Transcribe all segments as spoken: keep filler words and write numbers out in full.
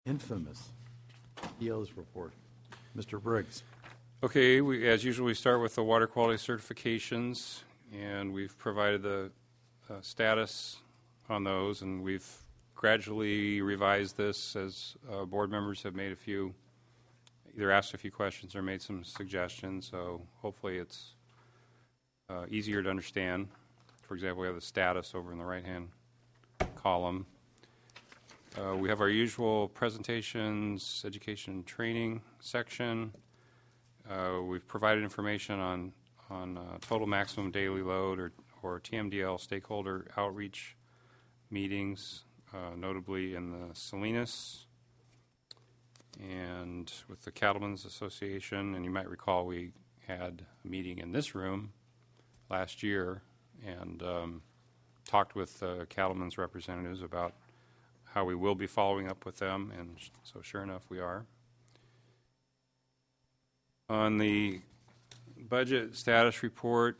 infamous E Os report. Mister Briggs. Okay, we, as usual, we start with the water quality certifications, and we've provided the uh, status on those, and we've gradually revised this as uh, board members have made a few, either asked a few questions or made some suggestions, so hopefully it's uh, easier to understand. For example, we have the status over in the right-hand column. Uh, we have our usual presentations, education and training section. Uh, we've provided information on on uh, total maximum daily load or, or T M D L stakeholder outreach meetings, uh, notably in the Salinas and with the Cattlemen's Association. And you might recall we had a meeting in this room last year and um, talked with uh, Cattlemen's representatives about how we will be following up with them, and so sure enough we are. On the budget status report,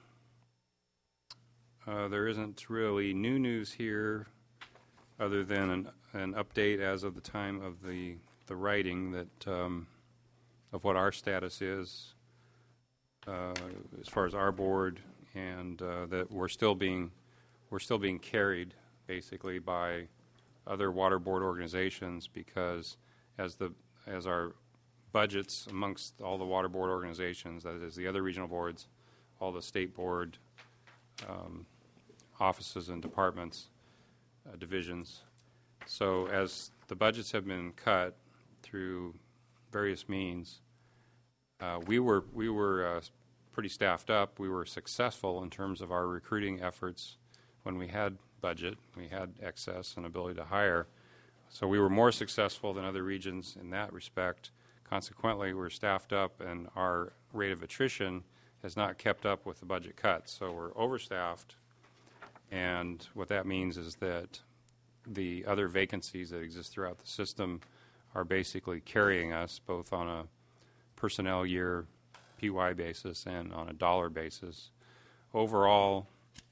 uh, there isn't really new news here other than an, an update as of the time of the, the writing that um, of what our status is uh, as far as our board, and uh, that we're still being we're still being carried basically by other water board organizations, because as the as our budgets amongst all the water board organizations, that is the other regional boards, all the state board um, offices and departments, uh, divisions. So as the budgets have been cut through various means, uh, we were we were uh, pretty staffed up. We were successful in terms of our recruiting efforts when we had budget. We had excess and ability to hire. So we were more successful than other regions in that respect. Consequently, we're staffed up, and our rate of attrition has not kept up with the budget cuts. So we're overstaffed, and what that means is that the other vacancies that exist throughout the system are basically carrying us both on a personnel year P Y basis and on a dollar basis. Overall,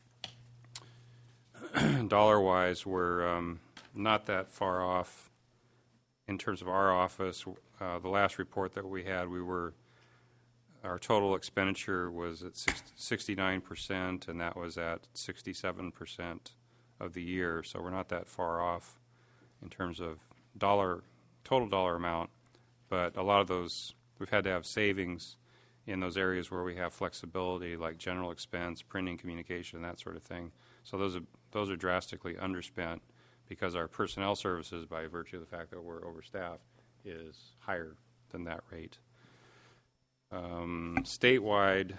dollar-wise, we're um, not that far off in terms of our office. Uh, the last report that we had, we were our total expenditure was at sixty-nine percent, and that was at sixty-seven percent of the year. So we're not that far off in terms of dollar total dollar amount. But a lot of those, we've had to have savings in those areas where we have flexibility, like general expense, printing, communication, that sort of thing. So those are those are drastically underspent because our personnel services, by virtue of the fact that we're overstaffed, is higher than that rate. Um, statewide,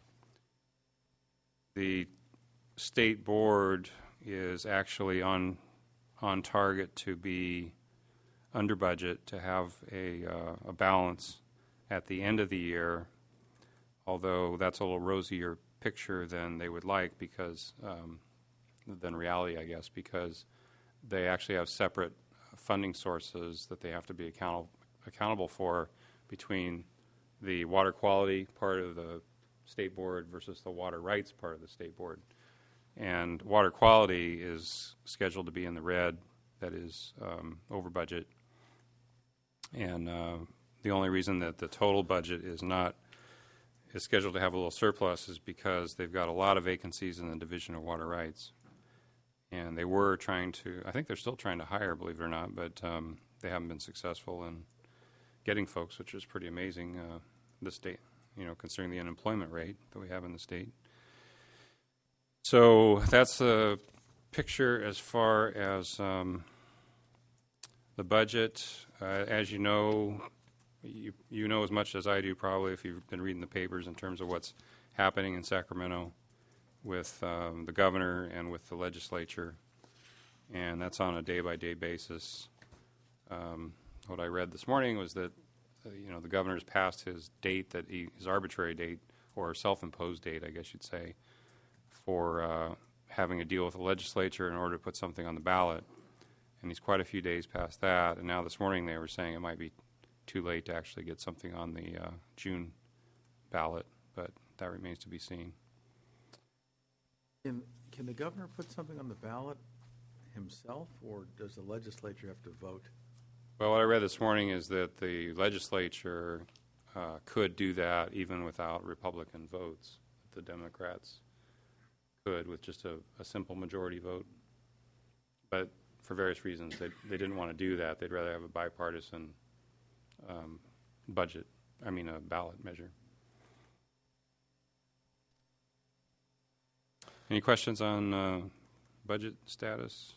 the state board is actually on on target to be under budget, to have a, uh, a balance at the end of the year, although that's a little rosier picture than they would like, because um, than reality, I guess, because they actually have separate funding sources that they have to be account- accountable for between the water quality part of the state board versus the water rights part of the state board. And water quality is scheduled to be in the red, that is um, over budget. And uh, the only reason that the total budget is not is scheduled to have a little surplus is because they've got a lot of vacancies in the Division of Water Rights. And they were trying to, I think they're still trying to hire, believe it or not, but um, they haven't been successful in getting folks, which is pretty amazing, uh, the state, you know, considering the unemployment rate that we have in the state. So that's a picture as far as um, the budget. Uh, as you know, you, you know as much as I do probably if you've been reading the papers in terms of what's happening in Sacramento with um, the governor and with the legislature, and that's on a day-by-day basis. Um, what I read this morning was that uh, you know the governor's passed his date, that he, his arbitrary date, or self-imposed date, I guess you'd say, for uh, having a deal with the legislature in order to put something on the ballot, and he's quite a few days past that. And now this morning they were saying it might be too late to actually get something on the uh, June ballot, but that remains to be seen. Can, can the governor put something on the ballot himself, or does the legislature have to vote Well, what I read this morning is that the legislature uh, could do that even without Republican votes. The Democrats could with just a, a simple majority vote. But for various reasons, they, they didn't want to do that. They'd rather have a bipartisan um, budget, I mean a ballot measure. Any questions on uh, budget status?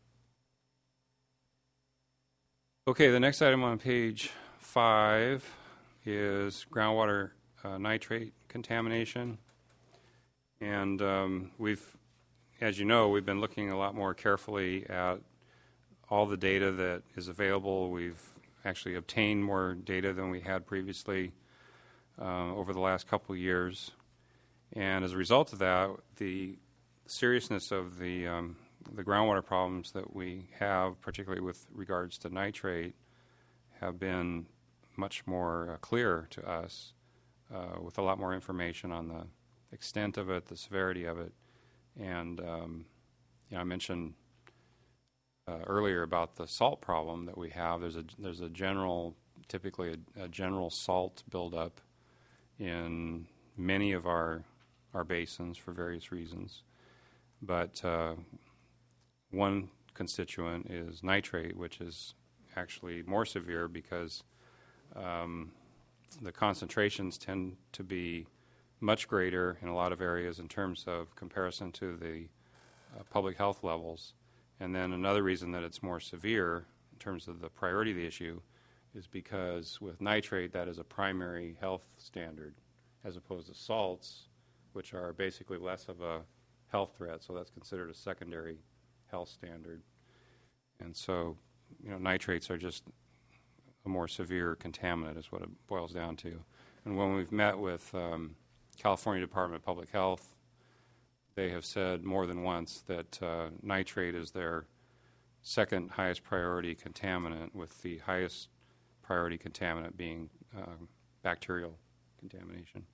Okay, the next item on page five is groundwater uh, nitrate contamination. And um, we've, as you know, we've been looking a lot more carefully at all the data that is available. We've actually obtained more data than we had previously uh, over the last couple of years. And as a result of that, the seriousness of the um, the groundwater problems that we have, particularly with regards to nitrate, have been much more uh, clear to us uh, with a lot more information on the extent of it, the severity of it. And um, you know, I mentioned uh, earlier about the salt problem that we have. There's a there's a general, typically a, a general salt buildup in many of our our basins for various reasons. But uh, one constituent is nitrate, which is actually more severe because um, the concentrations tend to be much greater in a lot of areas in terms of comparison to the uh, public health levels. And then another reason that it's more severe in terms of the priority of the issue is because with nitrate, that is a primary health standard, as opposed to salts, which are basically less of a health threat, so that's considered a secondary health standard. And so, you know, nitrates are just a more severe contaminant is what it boils down to. And when we've met with um, California Department of Public Health, they have said more than once that uh, nitrate is their second highest priority contaminant, with the highest priority contaminant being um, bacterial contamination.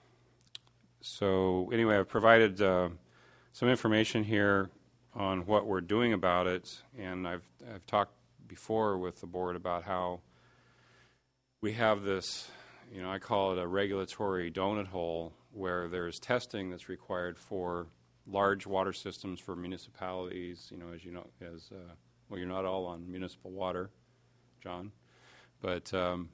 So anyway, I've provided uh, some information here on what we're doing about it, and I've I've talked before with the board about how we have this, you know, I call it a regulatory donut hole, where there's testing that's required for large water systems for municipalities. You know, as you know, as uh, well, you're not all on municipal water, John, but um,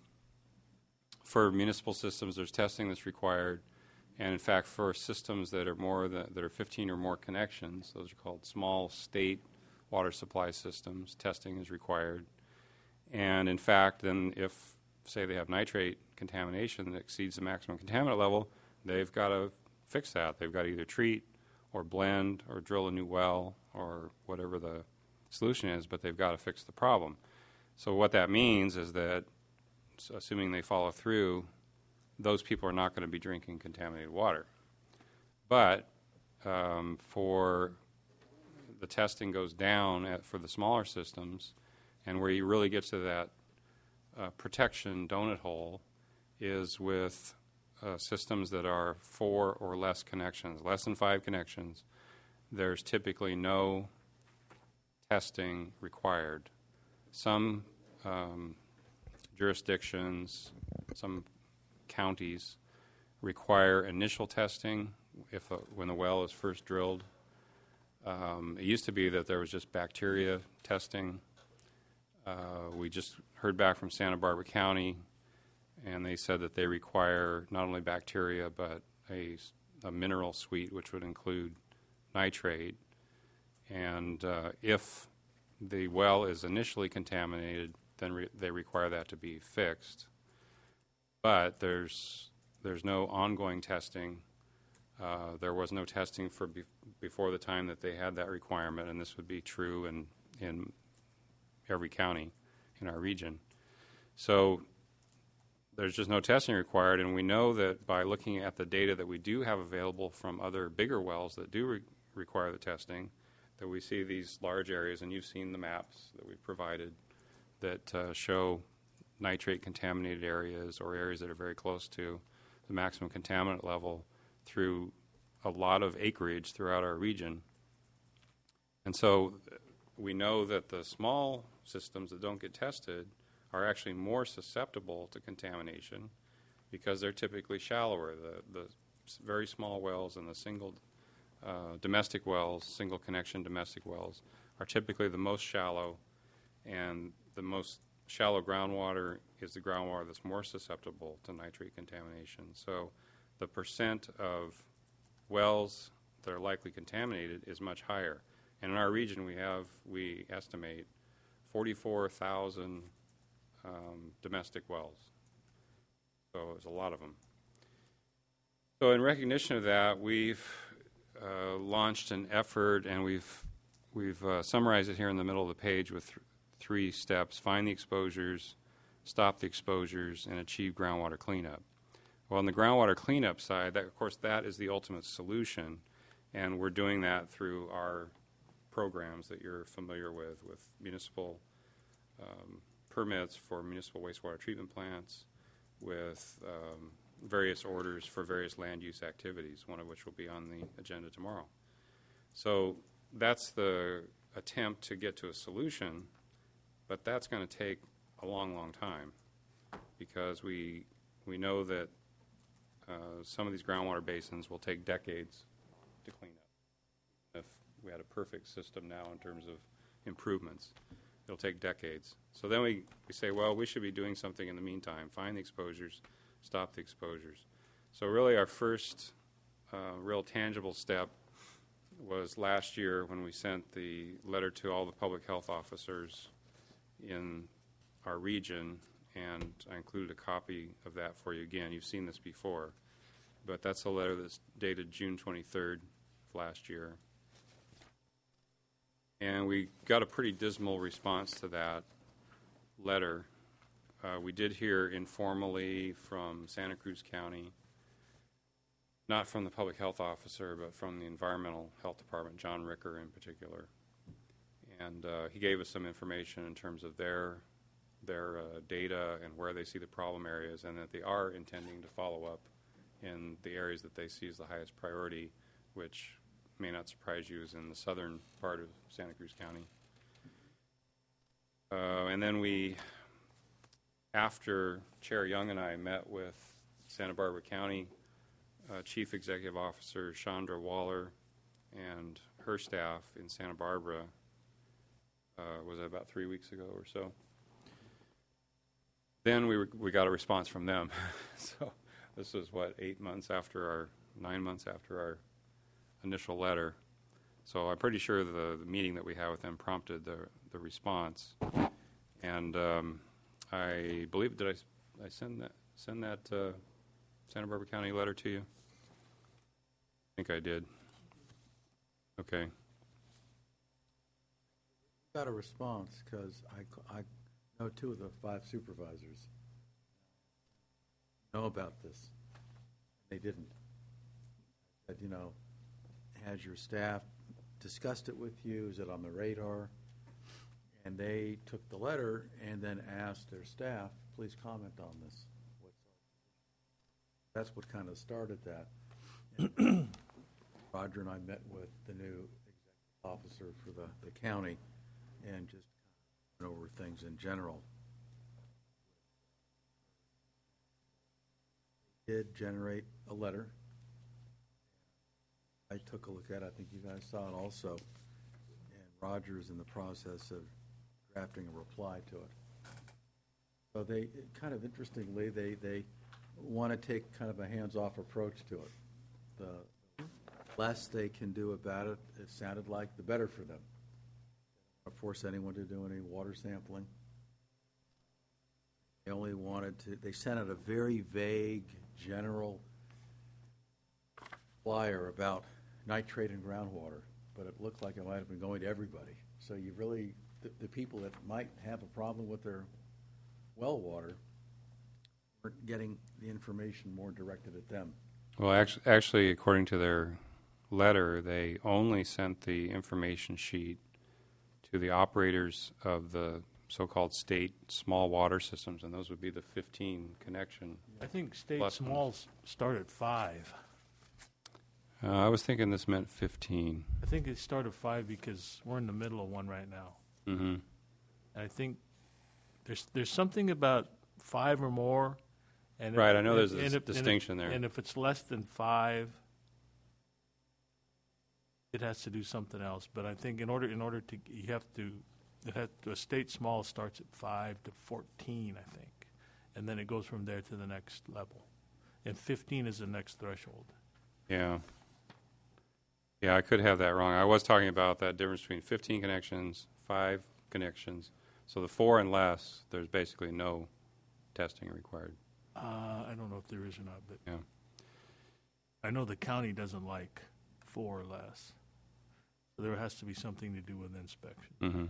for municipal systems, there's testing that's required. And in fact, for systems that are more than, that are fifteen or more connections, those are called small state water supply systems, testing is required. And in fact, then if, say, they have nitrate contamination that exceeds the maximum contaminant level, they've got to fix that. They've got to either treat or blend or drill a new well or whatever the solution is, but they've got to fix the problem. So what that means is that, assuming they follow through, those people are not going to be drinking contaminated water. But um, for the testing goes down at, for the smaller systems, and where you really get to that uh, protection donut hole is with uh, systems that are four or less connections, less than five connections. There's typically no testing required. Some um, jurisdictions, some counties require initial testing if a, when the well is first drilled. Um, it used to be that there was just bacteria testing. Uh, we just heard back from Santa Barbara County, and they said that they require not only bacteria but a, a mineral suite, which would include nitrate. And uh, if the well is initially contaminated, then re- they require that to be fixed. But there's there's no ongoing testing. Uh, there was no testing for be- before the time that they had that requirement, and this would be true in in every county in our region. So there's just no testing required, and we know that by looking at the data that we do have available from other bigger wells that do re- require the testing, that we see these large areas, and you've seen the maps that we've provided that uh, show nitrate contaminated areas or areas that are very close to the maximum contaminant level through a lot of acreage throughout our region. And so we know that the small systems that don't get tested are actually more susceptible to contamination because they're typically shallower. The, the s- very small wells and the single uh, domestic wells, single connection domestic wells, are typically the most shallow, and the most shallow groundwater is the groundwater that's more susceptible to nitrate contamination. So the percent of wells that are likely contaminated is much higher. And in our region, we have, we estimate, forty-four thousand um, domestic wells. So there's a lot of them. So in recognition of that, we've uh, launched an effort, and we've we've uh, summarized it here in the middle of the page with th- three steps: find the exposures, stop the exposures, and achieve groundwater cleanup. Well, on the groundwater cleanup side, that, of course, that is the ultimate solution, and we're doing that through our programs that you're familiar with, with municipal um, permits for municipal wastewater treatment plants, with um, various orders for various land use activities, one of which will be on the agenda tomorrow. So that's the attempt to get to a solution, but that's going to take a long, long time because we we know that uh, some of these groundwater basins will take decades to clean up. If we had a perfect system now in terms of improvements, it'll take decades. So then we, we say, well, we should be doing something in the meantime. Find the exposures, stop the exposures. So really our first uh, real tangible step was last year when we sent the letter to all the public health officers in our region, and I included a copy of that for you again. You've seen this before, but that's a letter that's dated June twenty-third of last year. And we got a pretty dismal response to that letter. Uh, we did hear informally from Santa Cruz County, not from the public health officer, but from the environmental health department, John Ricker in particular. And uh, he gave us some information in terms of their their uh, data and where they see the problem areas, and that they are intending to follow up in the areas that they see as the highest priority, which may not surprise you is in the southern part of Santa Cruz County. Uh, and then we, after Chair Young and I met with Santa Barbara County uh, Chief Executive Officer Chandra Waller and her staff in Santa Barbara, uh, was that about three weeks ago or so? Then we, were, we got a response from them. So this was, what, eight months after our, nine months after our initial letter. So I'm pretty sure the, the meeting that we had with them prompted the, the response. And um, I believe, did I, I send that, send that uh, Santa Barbara County letter to you? I think I did. Okay. Got a response because I, I know two of the five supervisors know about this. They didn't. I said, you know, has your staff discussed it with you? Is it on the radar? And they took the letter and then asked their staff, please comment on this. That's what kind of started that. And Roger and I met with the new executive officer for the, the county and just went over things in general. Did generate a letter. I took a look at it. I think you guys saw it also. And Roger's in the process of drafting a reply to it. So they, kind of interestingly, they, they want to take kind of a hands-off approach to it. The less they can do about it, it sounded like, the better for them. They don't want to force anyone to do any water sampling. They only wanted to, they sent out a very vague, general flyer about nitrate in groundwater, but it looked like it might have been going to everybody. So you really, the, the people that might have a problem with their well water weren't getting the information more directed at them. Well, actually, actually, according to their letter, they only sent the information sheet to the operators of the so-called state small water systems, and those would be the fifteen connection. I think state Plus smalls start at five. Uh, I was thinking this meant fifteen. I think they start at five because we're in the middle of one right now. Mm-hmm. And I think There's, there's something about five or more. And if- Right, I know there's a and s- if- and if- distinction there. And if it's less than five, it has to do something else. But I think in order, in order to, you have to, it has, a state small starts at five to fourteen, I think. And then it goes from there to the next level. And fifteen is the next threshold. Yeah. Yeah, I could have that wrong. I was talking about that difference between fifteen connections, five connections. So the four and less, there's basically no testing required. Uh, I don't know if there is or not, but Yeah. I know the county doesn't like four or less. So there has to be something to do with inspection. Mm-hmm.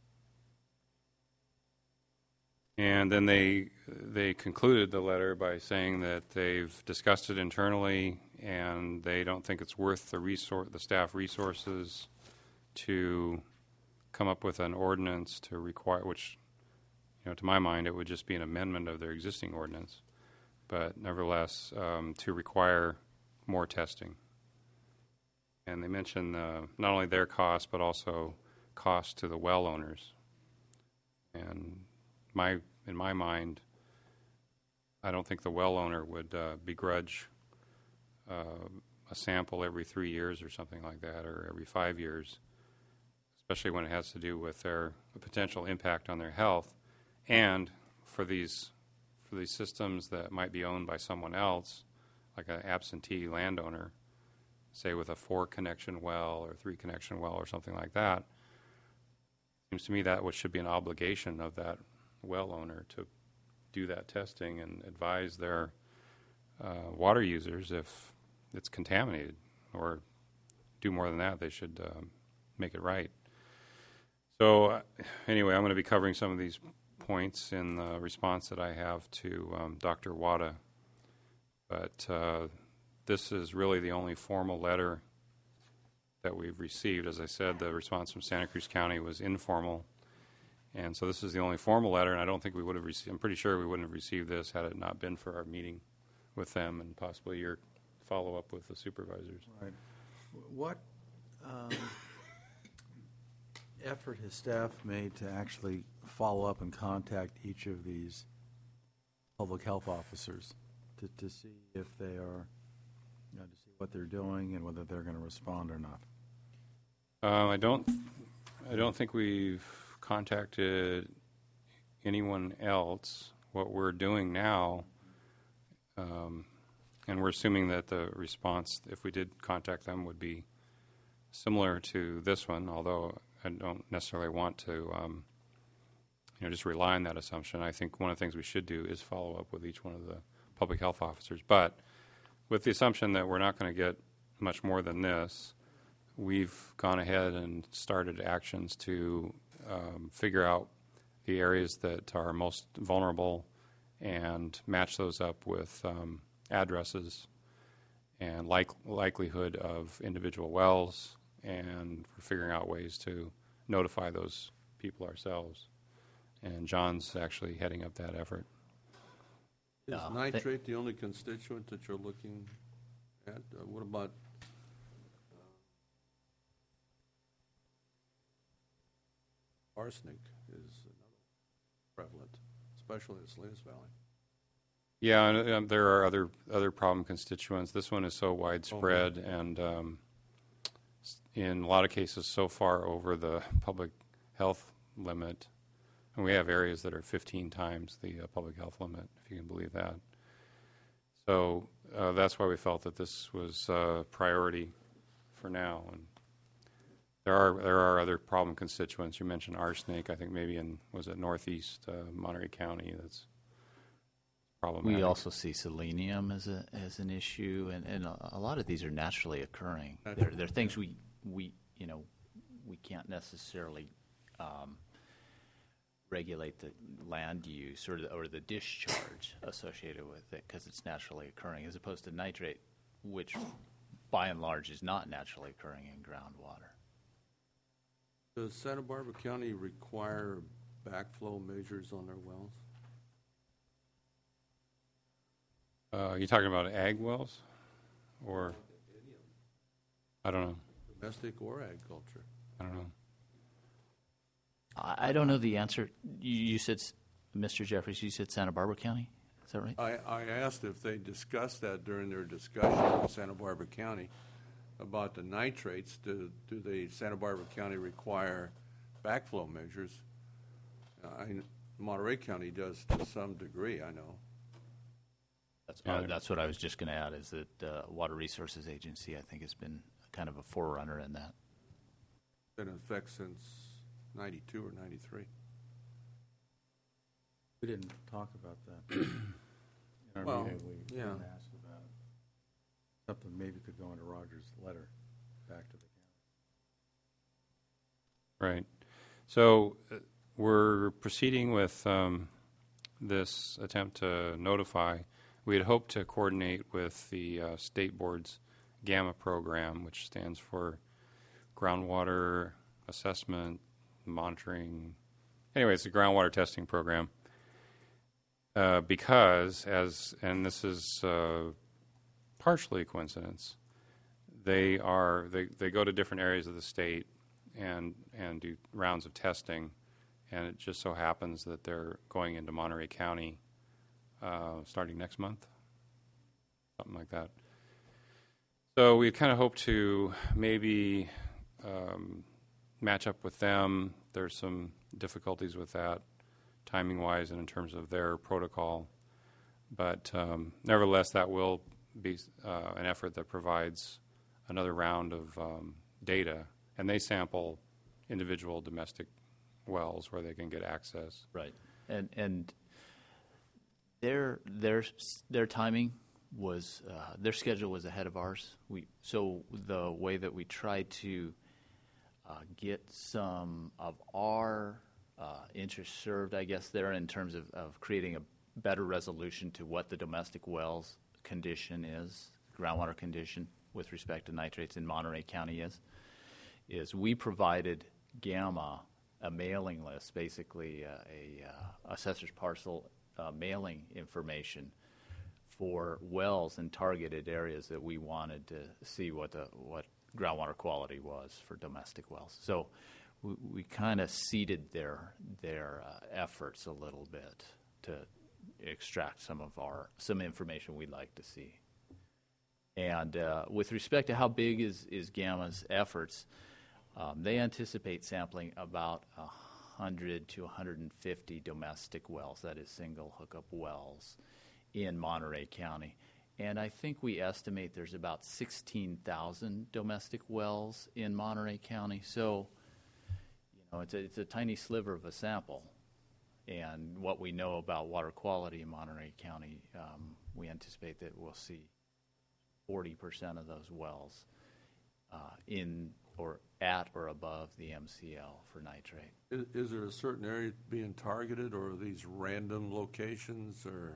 And then they they concluded the letter by saying that they've discussed it internally and they don't think it's worth the resource, the staff resources to come up with an ordinance to require, which, you know, to my mind, it would just be an amendment of their existing ordinance, but nevertheless, um, to require more testing. And they mention uh, not only their cost, but also cost to the well owners. And my, in my mind, I don't think the well owner would uh, begrudge uh, a sample every three years or something like that, or every five years, especially when it has to do with their the potential impact on their health. And for these for these systems that might be owned by someone else, like an absentee landowner, say with a four connection well or three connection well or something like that, seems to me that what should be an obligation of that well owner to do that testing and advise their uh, water users if it's contaminated, or do more than that, they should um, make it right. So uh, anyway, I'm going to be covering some of these points in the response that I have to um, Doctor Wada, but uh, this is really the only formal letter that we've received. As I said, the response from Santa Cruz County was informal, and so this is the only formal letter, and I don't think we would have received, I'm pretty sure we wouldn't have received this had it not been for our meeting with them and possibly your follow-up with the supervisors. Right. What um, effort has staff made to actually follow up and contact each of these public health officers to, to see if they are, you know, to see what they're doing and whether they're going to respond or not? Um, I don't, I don't think we've contacted anyone else. What we're doing now, um, and we're assuming that the response, if we did contact them, would be similar to this one, although I don't necessarily want to, um, you know, just rely on that assumption. I think one of the things we should do is follow up with each one of the public health officers. But with the assumption that we're not going to get much more than this, we've gone ahead and started actions to um, figure out the areas that are most vulnerable and match those up with um, addresses and like, likelihood of individual wells, and we're figuring out ways to notify those people ourselves. And John's actually heading up that effort. Is No, nitrate the only constituent that you're looking at? Uh, What about uh, arsenic is another prevalent, especially in Salinas Valley? Yeah, and um, there are other other problem constituents. This one is so widespread and um, s- in a lot of cases so far over the public health limit. And we have areas that are fifteen times the uh, public health limit, if you can believe that. So uh, that's why we felt that this was uh, priority for now. And there are there are other problem constituents. You mentioned arsenic. I think maybe in, was it northeast uh, Monterey County, that's problematic. We also see selenium as a as an issue, and, and a, a lot of these are naturally occurring. They're, they're things we, we you know we can't necessarily um, regulate the land use or the, or the discharge associated with it because it's naturally occurring, as opposed to nitrate, which by and large is not naturally occurring in groundwater. Does Santa Barbara County require backflow measures on their wells? Uh, you talking about ag wells, or I don't know. Domestic or agriculture? I don't know. I, I don't know the answer. You, you said s- Mister Jeffries, you said Santa Barbara County? Is that right? I, I asked if they discussed that during their discussion with Santa Barbara County about the nitrates. Do, do they, Santa Barbara County require backflow measures? Uh, I, Monterey County does to some degree, I know. That's, Yeah. uh, that's what I was just going to add, is that uh, Water Resources Agency, I think, has been kind of a forerunner in that. Been in effect since ninety-two or ninety-three. We didn't talk about that. In our Well, meeting, we yeah. didn't ask about it. Something maybe could go into Roger's letter back to the county. Right. So uh, we're proceeding with um, this attempt to notify. We had hoped to coordinate with the uh, state board's GAMMA program, which stands for Groundwater Assessment Monitoring. Anyway, it's a groundwater testing program. Uh, because, as and this is uh, partially a coincidence, they are they, they go to different areas of the state and and do rounds of testing, and it just so happens that they're going into Monterey County uh, starting next month, something like that. So we kind of hope to maybe um, match up with them. There's some difficulties with that, timing-wise and in terms of their protocol. But um, nevertheless, that will be uh, an effort that provides another round of um, data. And they sample individual domestic wells where they can get access. Right. And and their their their timing was uh, their schedule was ahead of ours. We so the way that we tried to uh, get some of our uh, interest served, I guess, there in terms of, of creating a better resolution to what the domestic wells condition is, groundwater condition with respect to nitrates in Monterey County is, is we provided GAMMA a mailing list, basically uh, a uh, assessor's parcel uh, mailing information for wells in targeted areas that we wanted to see what the what groundwater quality was for domestic wells. So we, we kind of seeded their their uh, efforts a little bit to extract some of our some information we'd like to see. And uh, with respect to how big is is GAMMA's efforts, um, they anticipate sampling about one hundred to one hundred fifty domestic wells, that is single hookup wells, in Monterey County. And I think we estimate there's about sixteen thousand domestic wells in Monterey County. So, you know, it's a, it's a tiny sliver of a sample. And what we know about water quality in Monterey County, um, we anticipate that we'll see forty percent of those wells uh, in or at or above the M C L for nitrate. Is, is there a certain area being targeted, or are these random locations, or?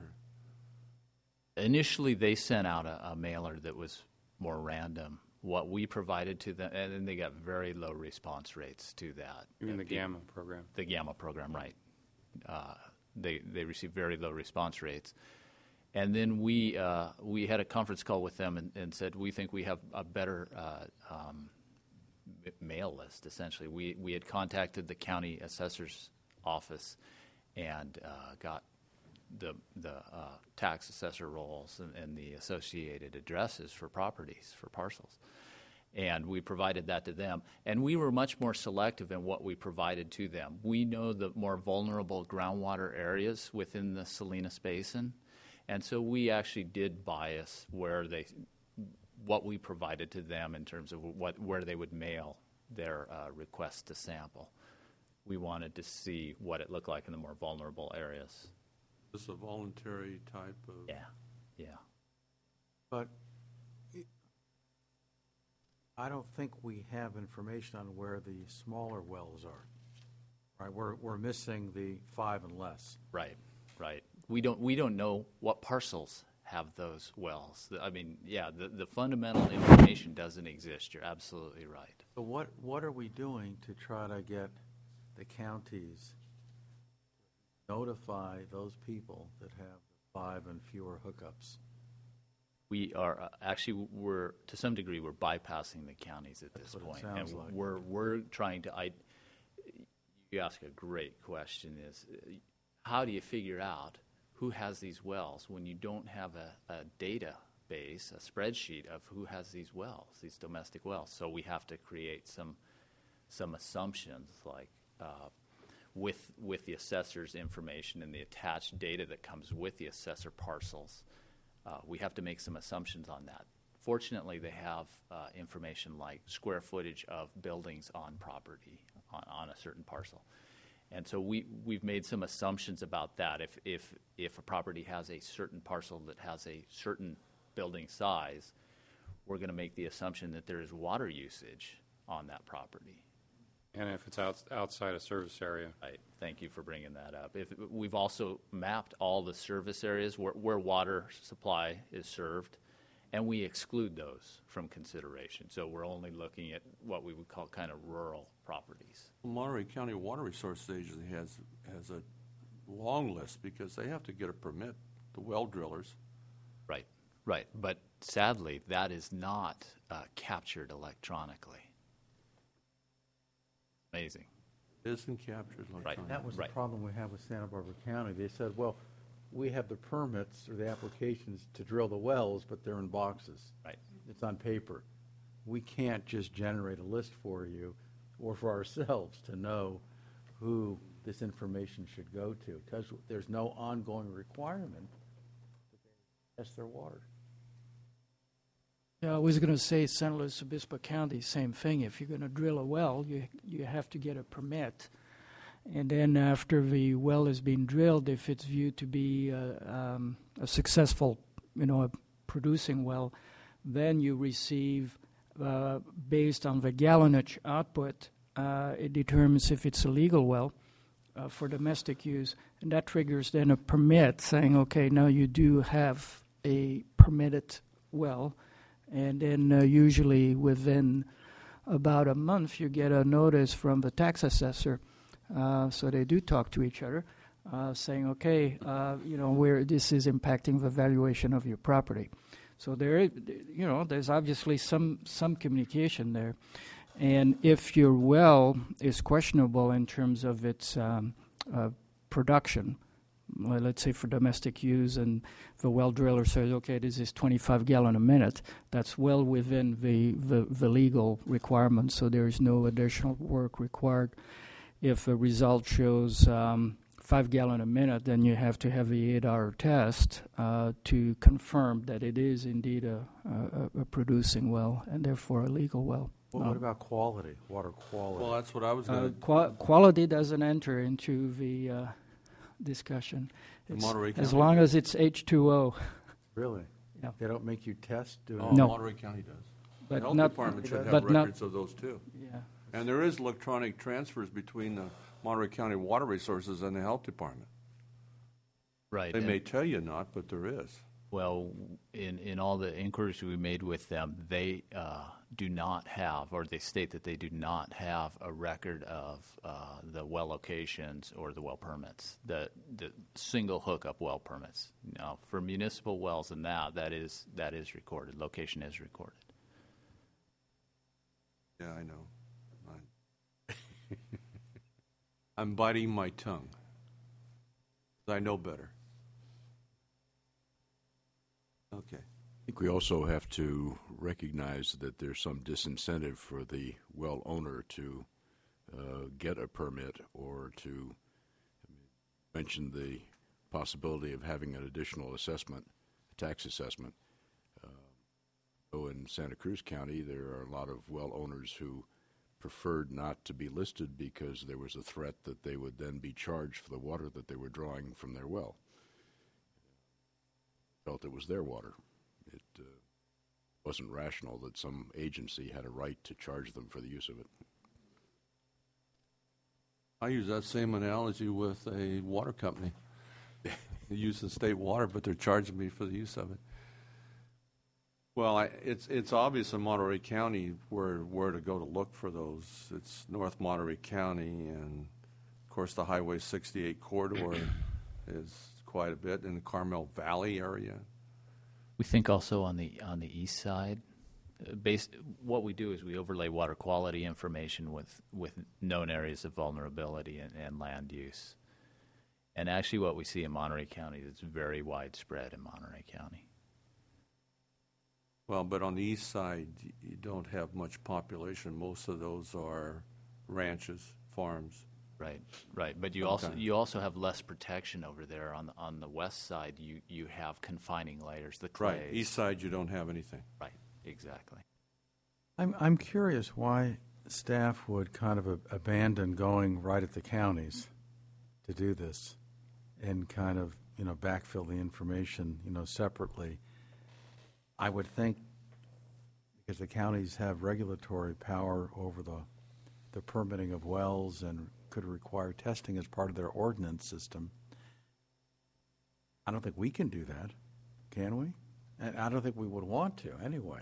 Initially, they sent out a, a mailer that was more random. What we provided to them, and then they got very low response rates to that. You mean the Uh, GAMMA program? The GAMMA program, right. Uh, they they received very low response rates. And then we uh, we had a conference call with them and, and said we think we have a better uh, um, mail list, essentially. We, we had contacted the county assessor's office and uh, got the the uh, tax assessor rolls and, and the associated addresses for properties, for parcels. And we provided that to them. And we were much more selective in what we provided to them. We know the more vulnerable groundwater areas within the Salinas Basin. And so we actually did bias where they, what we provided to them in terms of what where they would mail their uh, request to sample. We wanted to see what it looked like in the more vulnerable areas. Is this a voluntary type of? Yeah, yeah. But I don't think we have information on where the smaller wells are. Right, we're we're missing the five and less. Right, right. We don't we don't know what parcels have those wells. I mean, yeah, the, the fundamental information doesn't exist. You're absolutely right. So what what are we doing to try to get the counties to notify those people that have five and fewer hookups? We are uh, actually we're to some degree we're bypassing the counties at this That's what it point, and sounds like. we're we're trying to. I, you ask a great question: is uh, how do you figure out who has these wells when you don't have a, a database, a spreadsheet of who has these wells, these domestic wells? So we have to create some some assumptions, like uh, with with the assessor's information and the attached data that comes with the assessor parcels. Uh, we have to make some assumptions on that. Fortunately, they have uh, information like square footage of buildings on property on, on a certain parcel. And so we, we've made some assumptions about that. If, if, if a property has a certain parcel that has a certain building size, we're going to make the assumption that there is water usage on that property. And if it's out, outside a service area. Right. Thank you for bringing that up. If we've also mapped all the service areas where, where water supply is served, and we exclude those from consideration. So we're only looking at what we would call kind of rural properties. Monterey County Water Resources Agency has, has a long list because they have to get a permit, the well drillers. Right, right. But sadly, that is not uh, captured electronically. Amazing. It isn't captured electronically. That was Right. the problem we have with Santa Barbara County. They said, well, we have the permits or the applications to drill the wells, but they're in boxes. Right. It's on paper. We can't just generate a list for you or for ourselves to know who this information should go to, because there's no ongoing requirement to test their water. Yeah, I was going to say San Luis Obispo County, same thing. If you're going to drill a well, you you have to get a permit. And then after the well has been drilled, if it's viewed to be uh, um, a successful, you know, a producing well, then you receive, uh, based on the gallonage output, uh, it determines if it's a legal well uh, for domestic use. And that triggers then a permit saying, okay, now you do have a permitted well. And then uh, usually within about a month, you get a notice from the tax assessor. Uh, so they do talk to each other, uh, saying, okay, uh, you know, where this is impacting the valuation of your property. So there, you know, there's obviously some, some communication there. And if your well is questionable in terms of its um, uh, production, well, let's say for domestic use, and the well driller says, okay, this is twenty-five gallon a minute, that's well within the, the, the legal requirements, so there is no additional work required. If a result shows um, five gallon a minute, then you have to have the eight-hour test uh, to confirm that it is indeed a, a, a producing well and therefore a legal well. Well, Um, what about quality, water quality? Well, that's what I was Uh, going to, qua- quality doesn't enter into the uh, discussion. The It's- Monterey as County? long as it's H two O. Really? Yeah. They don't make you test doing oh, it? No. Monterey County does. The But health not- department should have but not- records of those too. Yeah. And there is electronic transfers between the Monterey County Water Resources and the health department. Right. They and- may tell you not, but there is. Well, in, in all the inquiries we made with them, they uh, do not have, or they state that they do not have a record of uh, the well locations or the well permits, the the single hookup well permits. Now, for municipal wells and that, that is that is recorded. Location is recorded. Yeah, I know. I- I'm biting my tongue. I know better. Okay. I think we also have to recognize that there's some disincentive for the well owner to uh, get a permit or to mention the possibility of having an additional assessment, tax assessment. Uh, so in Santa Cruz County, there are a lot of well owners who preferred not to be listed because there was a threat that they would then be charged for the water that they were drawing from their well. Felt it was their water. It uh, wasn't rational that some agency had a right to charge them for the use of it. I use that same analogy with a water company. They use the state water, but they're charging me for the use of it. Well, I, it's it's obvious in Monterey County where where to go to look for those. It's North Monterey County, and of course the Highway sixty-eight corridor is quite a bit in the Carmel Valley area. We think also on the on the east side, uh, based what we do is we overlay water quality information with with known areas of vulnerability and, and land use. And actually what we see in Monterey County is very widespread in Monterey County. Well, but on the east side, y- you don't have much population. Most of those are ranches, farms. Right, right. But you also Okay. you also have less protection over there on the, on the west side. You you have confining layers, the clays. Right. East side, you don't have anything. Right, exactly. I'm, I'm curious why staff would kind of a- abandon going right at the counties to do this and kind of, you know, backfill the information, you know, separately. I would think because the counties have regulatory power over the, the permitting of wells and could require testing as part of their ordinance system. I don't think we can do that, can we? And I don't think we would want to anyway.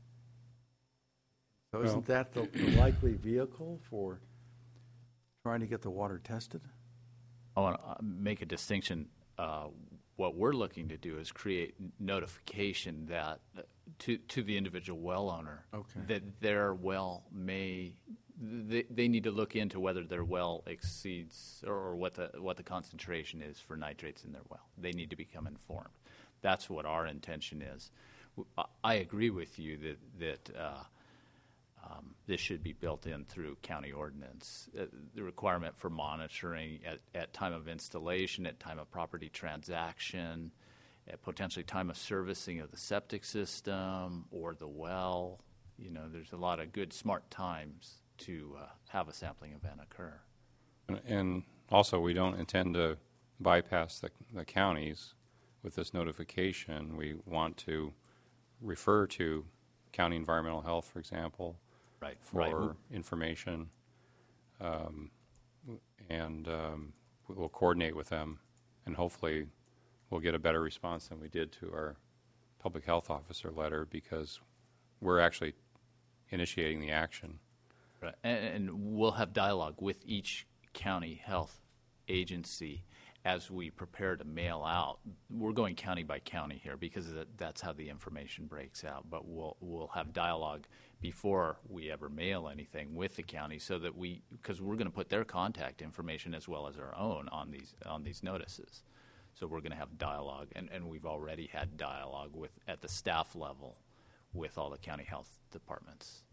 So Well- isn't that the, the likely vehicle for trying to get the water tested? I want to make a distinction. Uh, what we're looking to do is create notification that uh, to to the individual well owner Okay. that their well may they, they need to look into whether their well exceeds or, or what the what the concentration is for nitrates in their well. They need to become informed. That's what our intention is. W- I- I agree with you that that. Uh, Um, this should be built in through county ordinance. Uh, the requirement for monitoring at, at time of installation, at time of property transaction, at potentially time of servicing of the septic system or the well. You know, there's a lot of good, smart times to uh, have a sampling event occur. And, and also, we don't intend to bypass the, the counties with this notification. We want to refer to county environmental health, for example, Right. for right. information, um, and um, we'll coordinate with them, and hopefully we'll get a better response than we did to our public health officer letter, because we're actually initiating the action. Right. And, and we'll have dialogue with each county health agency as we prepare to mail out. We're going county by county here because that, that's how the information breaks out. But we'll we'll have dialogue before we ever mail anything with the county, so that we, because we're going to put their contact information as well as our own on these on these notices. So we're going to have dialogue, and, and we've already had dialogue with at the staff level with all the county health departments.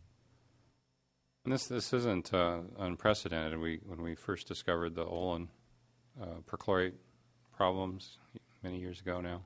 And this this isn't uh, unprecedented. We when we first discovered the Olin uh, perchlorate problems many years ago now,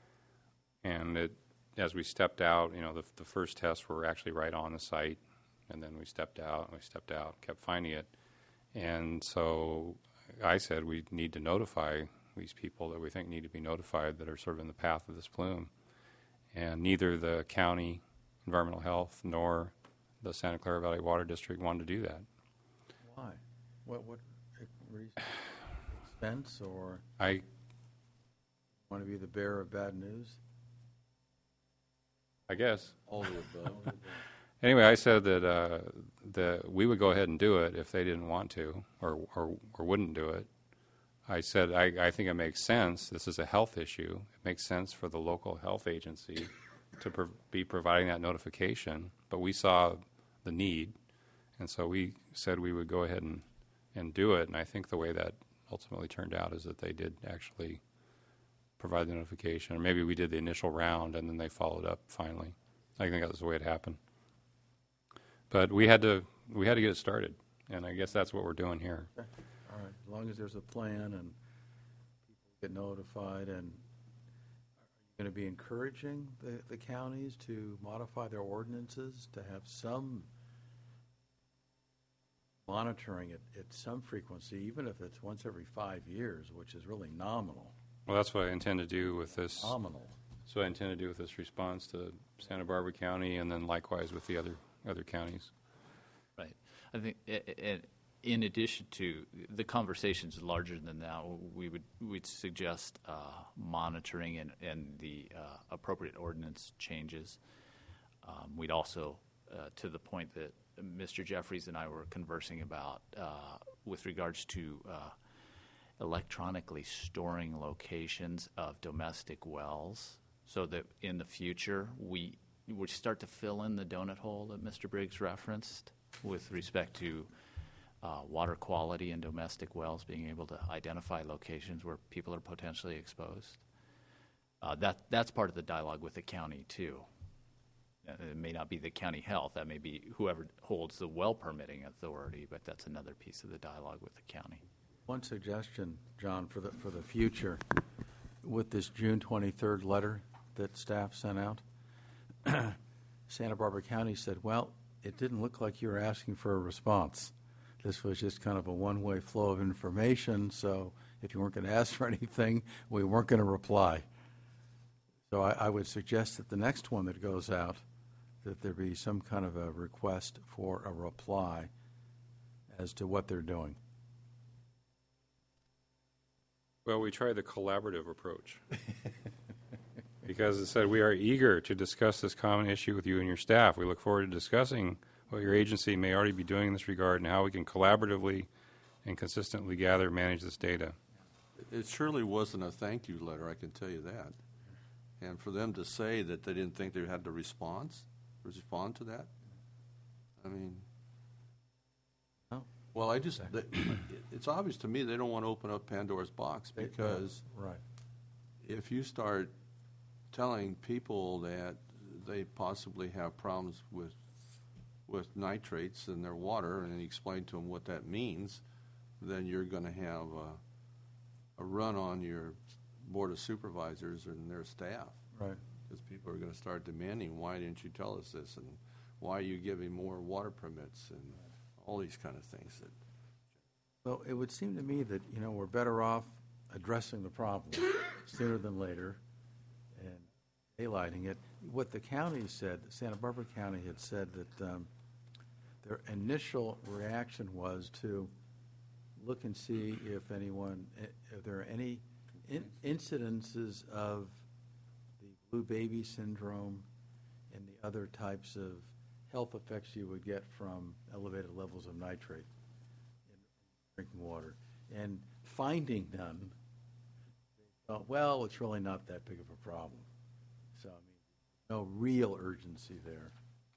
and it as we stepped out, you know, the the first tests were actually right on the site, and then we stepped out and we stepped out, kept finding it, and so I said we need to notify these people that we think need to be notified that are sort of in the path of this plume, and neither the county environmental health nor the Santa Clara Valley Water District wanted to do that. Why? What, what reason? Expense, or I want to be the bearer of bad news? I guess. All of the above. Anyway, I said that uh, that we would go ahead and do it if they didn't want to or or, or wouldn't do it. I said I, I think it makes sense. This is a health issue. It makes sense for the local health agency to pro- be providing that notification. But we saw the need, and so we said we would go ahead and, and do it. And I think the way that ultimately turned out is that they did actually provide the notification, or maybe we did the initial round and then they followed up finally. I think that was the way it happened. But we had to we had to get it started, and I guess that's what we're doing here. Okay. All right, as long as there's a plan and people get notified, and are you going to be encouraging the, the counties to modify their ordinances to have some monitoring at, at some frequency, even if it's once every five years, which is really nominal. Well, that's what I intend to do with this. Nominal. So I intend to do with this response to Santa Barbara County, and then likewise with the other other counties. Right. I think i- i- in addition to the conversations larger than that, we would we'd suggest uh, monitoring and, and the uh, appropriate ordinance changes. Um, we'd also, uh, to the point that Mister Jeffries and I were conversing about uh, with regards to uh, electronically storing locations of domestic wells, so that in the future we would start to fill in the donut hole that Mister Briggs referenced with respect to uh, water quality in domestic wells, being able to identify locations where people are potentially exposed. Uh, that that's part of the dialogue with the county too. Uh, It may not be the county health, that may be whoever holds the well permitting authority, but that's another piece of the dialogue with the county. One suggestion, John, for the, for the future, with this June twenty-third letter that staff sent out, Santa Barbara County said, well, it didn't look like you were asking for a response. This was just kind of a one-way flow of information, so if you weren't going to ask for anything, we weren't going to reply. So I, I would suggest that the next one that goes out, that there be some kind of a request for a reply as to what they're doing. Well, we tried the collaborative approach. Because it said, we are eager to discuss this common issue with you and your staff. We look forward to discussing what your agency may already be doing in this regard and how we can collaboratively and consistently gather and manage this data. It surely wasn't a thank you letter, I can tell you that. And for them to say that they didn't think they had to respond, respond to that, I mean, Oh. well, I just, they, it's obvious to me they don't want to open up Pandora's box, They- because Right. if you start telling people that they possibly have problems with with nitrates in their water, and you explain to them what that means, then you're going to have a, a run on your board of supervisors and their staff. Right. Because people are going to start demanding, why didn't you tell us this, and why are you giving more water permits, and all these kind of things. That Well, it would seem to me that, you know, we're better off addressing the problem sooner than later and daylighting it. What the county said, Santa Barbara County had said that um, their initial reaction was to look and see if anyone, if there are any in- incidences of the blue baby syndrome and the other types of health effects you would get from elevated levels of nitrate in drinking water. And finding none, they thought, well, it's really not that big of a problem. So, I mean, no real urgency there.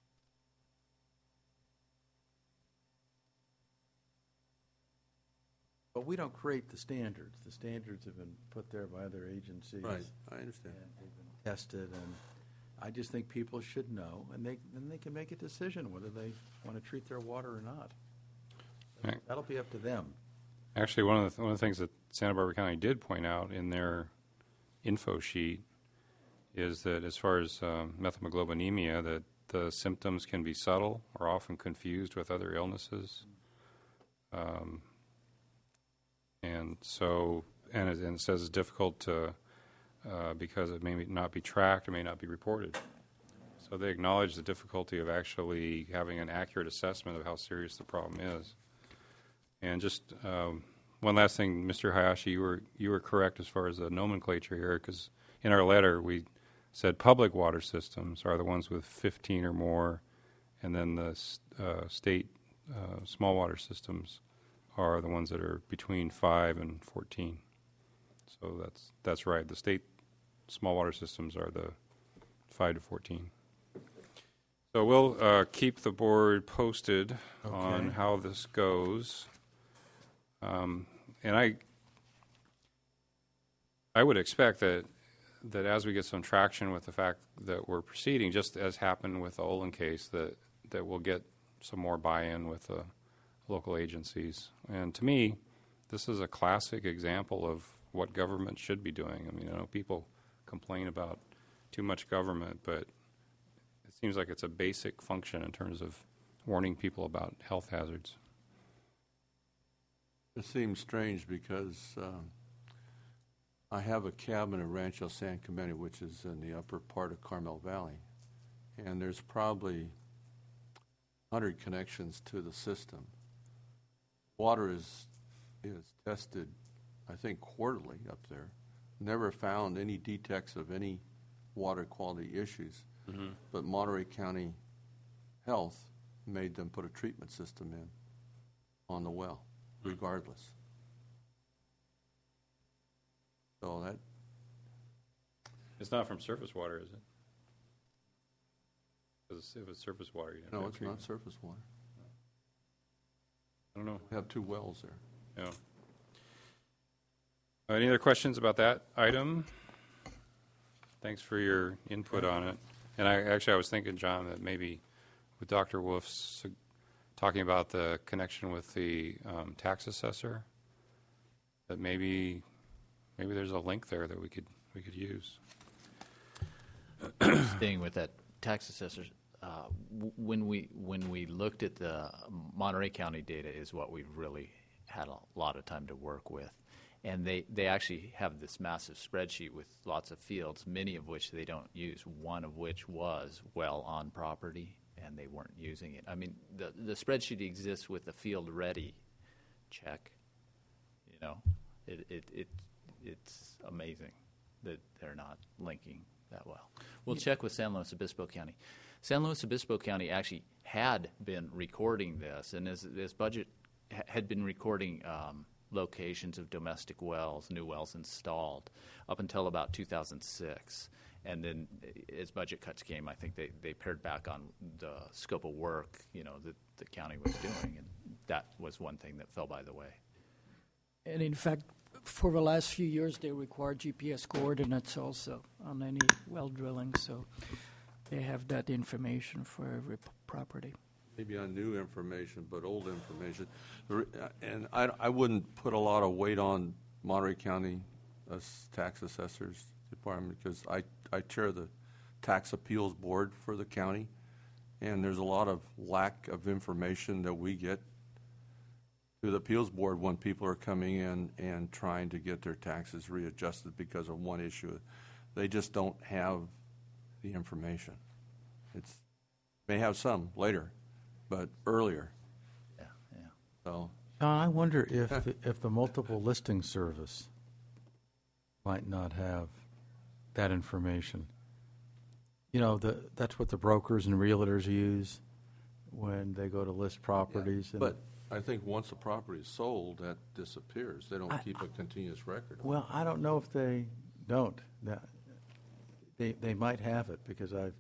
But we don't create the standards. The standards have been put there by other agencies. right, I understand. And they've been tested, and I just think people should know, and they, then they can make a decision whether they want to treat their water or not. Right. That'll be up to them. Actually, one of the one of the things that Santa Barbara County did point out in their info sheet is that as far as um, methemoglobinemia, that the symptoms can be subtle or often confused with other illnesses. Um, and so, and it, and it says it's difficult to, uh, because it may not be tracked or may not be reported. So they acknowledge the difficulty of actually having an accurate assessment of how serious the problem is. And just um, one last thing, Mister Hayashi, you were you were correct as far as the nomenclature here, because in our letter we said public water systems are the ones with fifteen or more, and then the uh, state uh, small water systems are the ones that are between five and fourteen. So that's that's right. The state small water systems are the five to fourteen. So we'll uh, keep the board posted on Okay. how this goes. Um, and I, I would expect that that as we get some traction with the fact that we're proceeding, just as happened with the Olin case, that that we'll get some more buy-in with the local agencies. And to me, this is a classic example of what government should be doing. I mean, I know people complain about too much government, but it seems like it's a basic function in terms of warning people about health hazards. It seems strange because um, I have a cabin in Rancho San Clemente, which is in the upper part of Carmel Valley, and there's probably one hundred connections to the system. Water is is tested, I think, quarterly up there. Never found any detects of any water quality issues, Mm-hmm. but Monterey County Health made them put a treatment system in on the well, regardless. So that, It's not from surface water, is it? Because if it's surface water, you have to no, have it's treatment. not surface water. I don't know. We have two wells there. Yeah. Uh, Any other questions about that item? Thanks for your input on it. And I, actually, I was thinking, John, that maybe with Doctor Wolf's uh, talking about the connection with the um, tax assessor, that maybe, maybe there's a link there that we could, we could use. Staying with that tax assessors, uh, w- when we when we looked at the Monterey County data is what we've really had a lot of time to work with, and they they actually have this massive spreadsheet with lots of fields, many of which they don't use. One of which was well on property, and they weren't using it. I mean, the the spreadsheet exists with the field ready check. You know, it it, it it's amazing that they're not linking that well. We'll check with San Luis Obispo County. San Luis Obispo County actually had been recording this, and as this budget ha- had been recording um, locations of domestic wells, new wells installed, up until about two thousand six. And then as budget cuts came, I think they, they pared back on the scope of work, you know, that the county was doing, and that was one thing that fell by the way. And in fact, for the last few years, they require G P S coordinates also on any well drilling, so they have that information for every p- property. Maybe on new information, but old information. The re- uh, And I, I wouldn't put a lot of weight on Monterey County uh, Tax Assessors Department because I, I chair the Tax Appeals Board for the county, and there's a lot of lack of information that we get to the appeals board when people are coming in and trying to get their taxes readjusted because of one issue. They just don't have the information. It's may have some later, but earlier. Yeah, yeah. So John, I wonder if, the- if the multiple listing service might not have that information. You know, the, that's what the brokers and realtors use when they go to list properties. and But I think once the property is sold, that disappears. They don't I- keep a continuous record. Well, I don't know if they don't. That- They, they might have it, because I've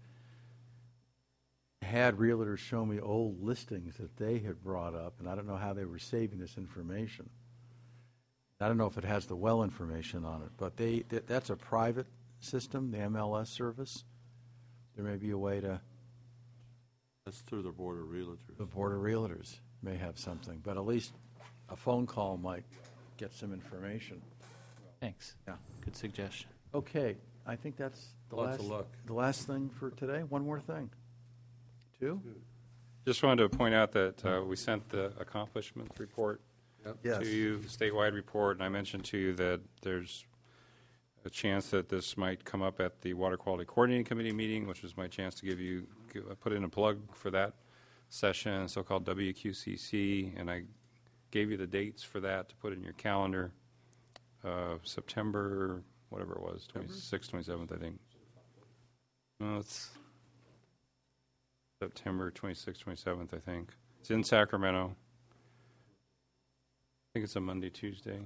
had realtors show me old listings that they had brought up, and I don't know how they were saving this information. I don't know if it has the well information on it, but they, that- that's a private system, the M L S service. There may be a way to, That's through the Board of Realtors. the Board of Realtors may have something, but at least a phone call might get some information. Thanks. Yeah. Good suggestion. Okay, I think that's the Lots last, of luck. the last thing for today. One more thing. Two? Just wanted to point out that uh, we sent the accomplishments report Yes. to you, statewide report, and I mentioned to you that there's a chance that this might come up at the Water Quality Coordinating Committee meeting, which is my chance to give you, give, put in a plug for that session, so-called W Q C C, and I gave you the dates for that to put in your calendar. Uh, September, whatever it was, twenty-sixth, twenty-seventh, I think. No, it's September twenty-sixth, twenty-seventh, I think. It's in Sacramento. I think it's a Monday, Tuesday.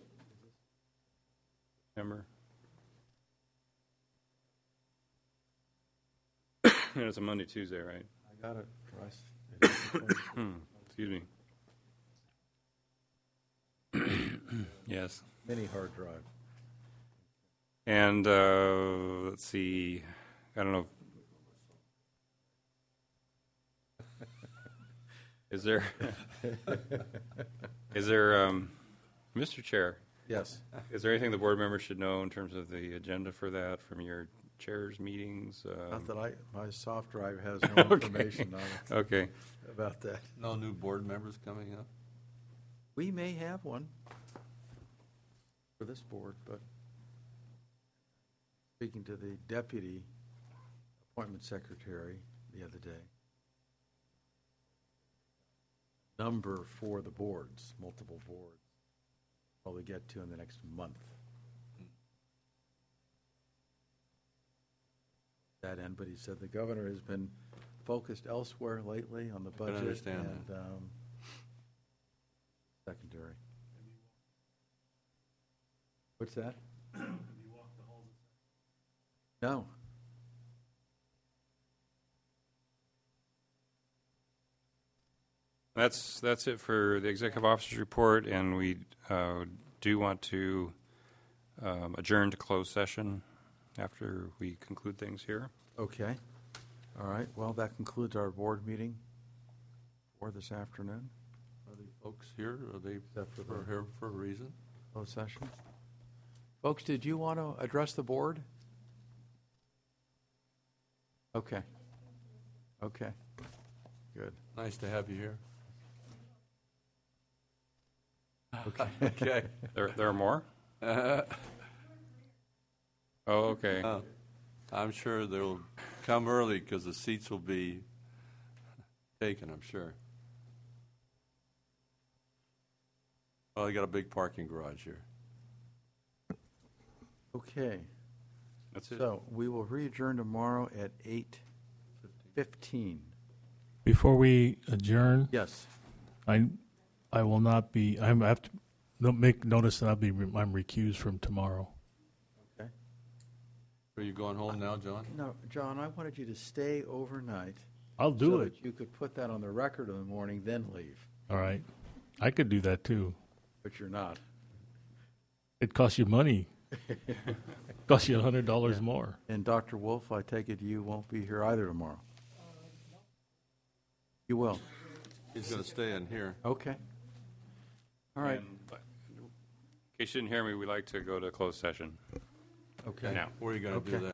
September. And it's a Monday, Tuesday, right? I got it, Russ. It is the twenty. Hmm, excuse me. Yes. Mini hard drive. And uh, let's see, I don't know. Is there, is there, um, Mister Chair, Yes. is there anything the board members should know in terms of the agenda for that from your chair's meetings? Um, Not that I, my soft drive has no Okay. information on it Okay. about that. No new board members coming up? We may have one for this board, but speaking to the deputy appointment secretary the other day, number for the boards, multiple boards, probably get to in the next month. That end, but he said the governor has been focused elsewhere lately on the budget understand and um, secondary. What's that? No. That's, that's it for the executive officer's report, and we uh, do want to um, adjourn to closed session after we conclude things here. Okay. All right. Well, that concludes our board meeting for this afternoon. Are the folks here, are they Except for for the- here for a reason? Closed session. Folks, did you want to address the board? Okay. Okay. Good. Nice to have you here. Okay. Okay. There, there are more? Uh, Oh, okay. uh, I'm sure they'll come early because the seats will be taken, I'm sure. Well, they got a big parking garage here. Okay. That's it. So we will re-adjourn tomorrow at eight fifteen. Before we adjourn, Yes. I, I will not be, I'm, I have to, no- make notice that I'll be, re- I'm recused from tomorrow. Okay. Are you going home now, John? No, John, I wanted you to stay overnight. I'll do so it. that you could put that on the record in the morning, then leave. All right. I could do that too. But you're not. It costs you money. Costs you a hundred dollars more. And Doctor Wolf, I take it you won't be here either tomorrow. You will. He's going to stay in here. Okay. All right. And, in case you didn't hear me, we like to go to closed session Okay. now. Where are you going to do Okay. that?